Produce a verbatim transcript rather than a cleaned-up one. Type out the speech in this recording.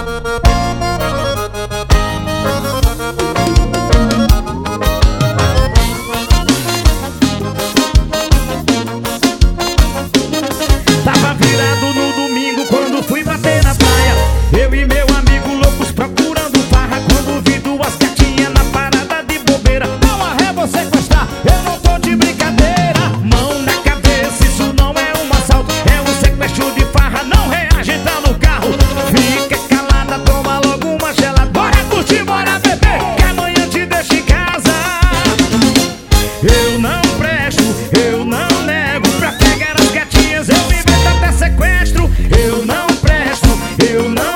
Tava virado no domingo quando fui bater na praia. Eu e meu amigo loucos procurando farra. Quando vi duas gatinhas na parada de bobeira. Não arre você sequestrar, eu não tô de brincadeira. Mão na cabeça, isso não é um assalto, é um sequestro de farra. Não reage, entra no carro. Fica calada, toma logo uma gelada. Bora curtir, bora beber, que amanhã te deixo em casa. Eu não presto, eu não nego. Pra pegar as gatinhas eu invento até sequestro. Eu não presto, eu não